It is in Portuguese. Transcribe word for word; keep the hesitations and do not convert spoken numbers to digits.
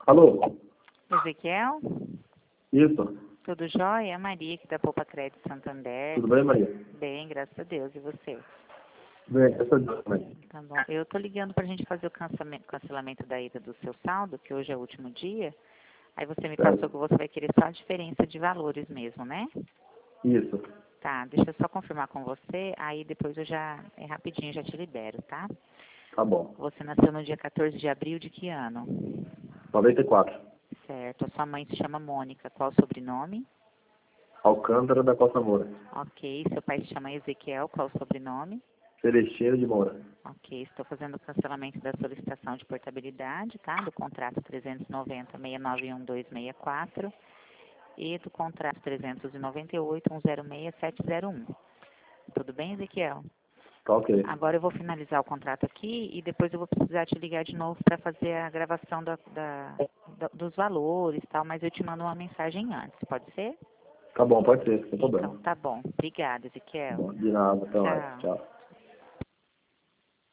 Alô? Ezequiel? Isso. Tudo jóia? Maria, aqui da Poupa Crédito Santander. Tudo bem, Maria? Bem, graças a Deus. E você? Bem, graças a Deus, Maria. Tá bom. Eu tô ligando pra gente fazer o cancelamento, cancelamento da ida do seu saldo, que hoje é o último dia. Aí você me Certo. passou que você vai querer só a diferença de valores mesmo, né? Isso. Tá, deixa eu só confirmar com você, aí depois eu já, é rapidinho, já te libero, tá? Tá bom. Você nasceu no dia quatorze de abril de que ano? noventa e quatro. Certo. A sua mãe se chama Mônica. Qual o sobrenome? Alcântara da Costa Moura. Ok. Seu pai se chama Ezequiel. Qual o sobrenome? Celestino de Moura. Ok. Estou fazendo o cancelamento da solicitação de portabilidade, tá? Do contrato trezentos e noventa, seis nove um dois seis quatro e do contrato trezentos e noventa e oito, um zero seis sete zero um. Tudo bem, Ezequiel? Tá ok. Agora eu vou finalizar o contrato aqui e depois eu vou precisar te ligar de novo para fazer a gravação da, da, da- dos valores e tal, mas eu te mando uma mensagem antes, pode ser? Tá bom, pode ser, sem Então, problema. tá bom. Obrigada, Ezequiel. Bom, de nada, até mais. Tchau. Tchau.